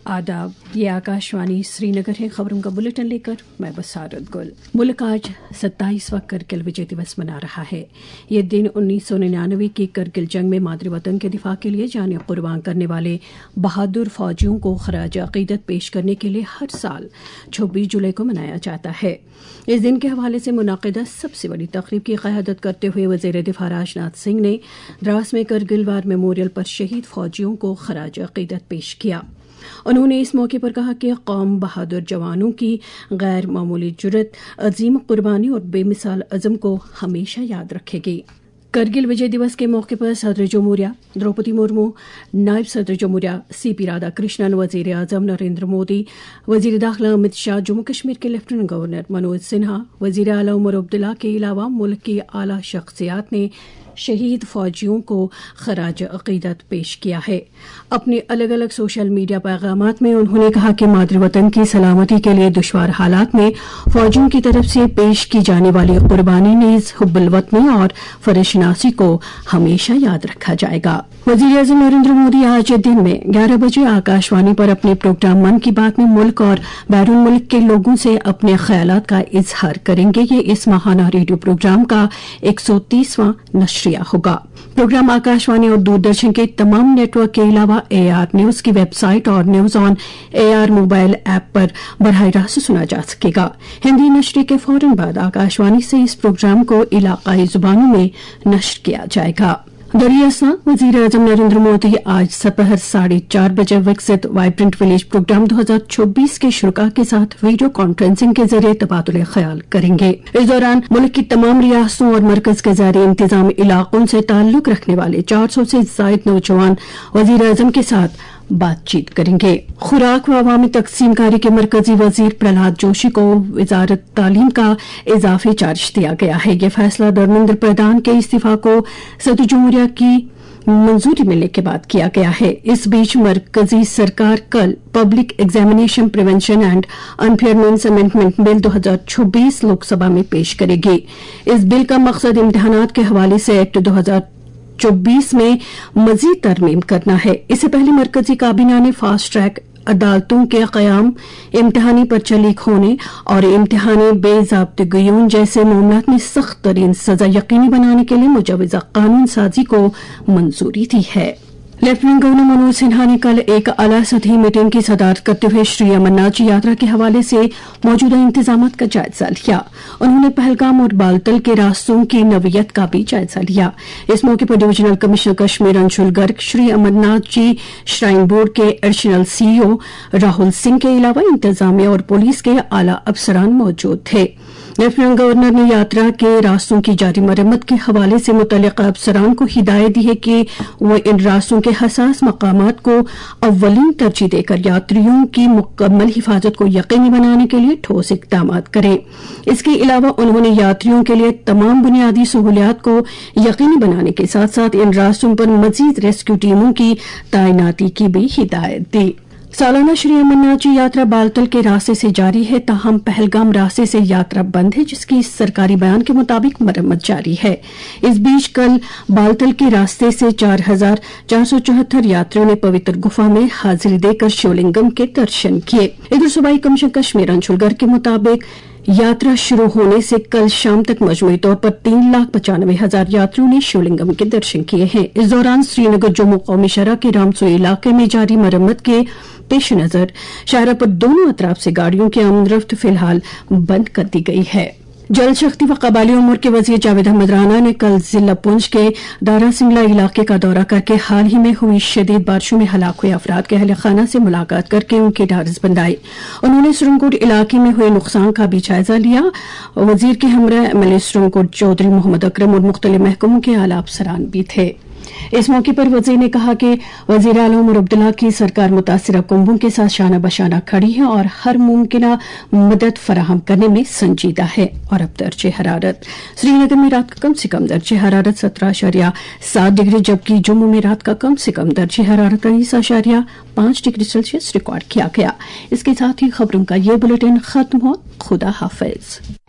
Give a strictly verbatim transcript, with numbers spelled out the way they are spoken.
आदाब, ये आकाशवाणी श्रीनगर है। खबरों का बुलेटिन लेकर मैं बसारत गुल। मुल्क आज सत्ताईसवां करगिल विजय दिवस मना रहा है। ये दिन उन्नीस सौ निन्यानवे की करगिल जंग में मादरी वतन के दिफा के लिए जाने कुर्बान करने वाले बहादुर फौजियों को खराज अकीदत पेश करने के लिए हर साल छब्बीस जुलाई को मनाया जाता है। इस दिन के हवाले से मुनाकिदा सबसे बड़ी तकरीब की क़यादत करते हुए वज़ीर दिफा राजनाथ सिंह ने द्रास में करगिल वार मेमोरियल पर शहीद फौजियों को खराज अकीदत पेश किया। उन्होंने इस मौके पर कहा कि कौम बहादुर जवानों की गैर मामूली जुर्रत, अजीम कुर्बानी और बेमिसाल अज़म को हमेशा याद रखेगी। करगिल विजय दिवस के मौके पर सदर जमहूरिया द्रौपदी मुर्मू, नायब सदर जमहूरिया सी पी राधा कृष्णन, वजीर आजम नरेंद्र मोदी, वजीर दाखिला अमित शाह, जम्मू कश्मीर के लेफ्टिनेंट गवर्नर मनोज सिन्हा, वजीर आला उमर अब्दुल्ला के अलावा मुल्क की आला शख्सियात ने शहीद फौजियों को खराज अकीदत पेश किया है। अपने अलग अलग सोशल मीडिया पैगामात में उन्होंने कहा कि मादरी वतन की सलामती के लिए दुश्वार हालात में फौजियों की तरफ से पेश की जाने वाली कुर्बानी नीज़ हुब्बुल वतनी और फर्जशनासी को हमेशा याद रखा जाएगा। वज़ीर आज़म नरेंद्र मोदी आज दिन में ग्यारह बजे आकाशवाणी पर अपने प्रोग्राम मन की बात में मुल्क और बैरून मुल्क के लोगों से अपने ख्यालात का इजहार करेंगे। ये इस माहाना रेडियो प्रोग्राम का एक सौ तीसवां नश्रिया होगा। प्रोग्राम आकाशवाणी और दूरदर्शन के तमाम नेटवर्क के अलावा ए आर न्यूज की वेबसाइट और news on A R mobile app पर बराह रास्त सुना जा सकेगा। हिंदी नश्रे के फौरन बाद आकाशवाणी से इस प्रोग्राम को इलाकाई जुबानों में नश्र किया जाएगा। दरियासा वज़ीर आज़म नरेंद्र मोदी आज दोपहर साढ़े चार बजे विकसित वाइब्रेंट विलेज प्रोग्राम दो हजार चौबीस के शुरा के साथ वीडियो कॉन्फ्रेंसिंग के जरिए तबादुल ख्याल करेंगे। इस दौरान मुल्क की तमाम रियासतों और मरकज के ज़ारी इंतजाम इलाकों से ताल्लुक रखने वाले चार सौ से जायद नौजवान वज़ीर आज़म के साथ बातचीत करेंगे। खुराक व अवामी तकसीमकारी के मरकजी वजीर प्रहलाद जोशी को वजारत तालीम का इजाफी चार्ज दिया गया है। यह फैसला धर्मेंद्र प्रधान के इस्तीफा को सदर जमहूरिया की मंजूरी मिलने के बाद किया गया है। इस बीच मरकजी सरकार कल public examination prevention and unfairness amendment bill दो हजार चौबीस लोकसभा में पेश करेगी। इस बिल का मकसद इम्तिहानात के हवाले से एक्ट दो हजार चौबीस में मजीद तरमीम करना है। इससे पहले मरकजी काबीना ने फास्ट ट्रैक अदालतों के कयाम, इम्तिहानी पर्चा लीक होने और इम्तिहानी बेज़ाब्तगियों जैसे मामलात में सख्त तरीन सजा यकीनी बनाने के लिए मुजवजा कानून साजी को मंजूरी दी है। लेफ्टिनेंट गवर्नर मनोज सिन्हा ने कल एक आला सतही मीटिंग की सदारत करते हुए श्री अमरनाथ जी यात्रा के हवाले से मौजूदा इंतजामात का जायजा लिया। उन्होंने पहलगाम और बालतल के रास्तों की नवीयत का भी जायजा लिया। इस मौके पर divisional commissioner Kashmir Anshul Garg, Shri Amarnath ji shrine board के एडिशनल सीईओ राहुल सिंह के अलावा इंतजामिया और पुलिस के आला अफसरान मौजूद थे। लेफ्टिनेंट गवर्नर ने यात्रा के रास्तों की जारी मरम्मत के हवाले से मुतल्लिका अफसरान को हिदायत दी है कि वो इन रास्तों के हसास मकामात को अव्वलीन तरजीह देकर यात्रियों की मुकम्मल हिफाजत को यकीनी बनाने के लिए ठोस इक़दाम करें। इसके अलावा उन्होंने यात्रियों के लिए तमाम बुनियादी सहूलियात को यकीनी बनाने के साथ साथ इन रास्तों पर मजीद रेस्क्यू टीमों की तैनाती की भी हिदायत दी। सालाना श्री अमरनाथ जी यात्रा बालतल के रास्ते से जारी है, ताहम पहलगाम रास्ते से यात्रा बंद है, जिसकी सरकारी बयान के मुताबिक मरम्मत जारी है। इस बीच कल बालतल के रास्ते से चार हजार चार सौ चौहत्तर यात्रियों ने पवित्र गुफा में हाजिरी देकर शिवलिंगम के दर्शन किए। इधर सूबाई कमिश्नर कश्मीर अंशुल गर्ग के मुताबिक यात्रा शुरू होने से कल शाम तक मजमूई तौर पर तीन लाख पचानवे हजार यात्रियों ने शिवलिंगम के दर्शन किए हैं। इस दौरान श्रीनगर जम्मू कौमी शहर के रामसोई इलाके में जारी मरम्मत के पेश नजर शाहरा पर दोनों अतराफ से गाड़ियों की आमदरफ्त फिलहाल बंद कर दी गई है। जल शक्ति व कबाली उमूर के वजीर जावेद अहमद राना ने कल जिला पुंछ के दारा सिंगला इलाके का दौरा करके हाल ही में हुई शदीद बारिशों में हलाक हुए अफराद के अहल खाना से मुलाकात करके उनकी ढारस बंधाई। उन्होंने सुरंगकोट इलाके में हुए नुकसान का भी जायजा लिया। वजीर के हमरा एमएलए सुरंगकोट चौधरी मोहम्मद अकरम और मुख्तलिफ महकमों के आला अफसरान भी थे। इस मौके पर वजीर ने कहा कि वजीर आला उमर अब्दुल्ला की सरकार मुतासिरा कुंभों के साथ शाना बशाना खड़ी है और हर मुमकिना मदद फराहम करने में संजीदा है। और अब दर्जे हरारत श्रीनगर में रात का कम से कम दर्जे हरारत सत्रह अशारिया सात डिग्री, जबकि जम्मू में रात का कम से कम दर्जे हरारत तेईस अशारिया पांच डिग्री सेल्सियस रिकॉर्ड किया गया। इसके साथ ही खबरों का ये बुलेटिन खत्म हुआ। खुदा हाफिज।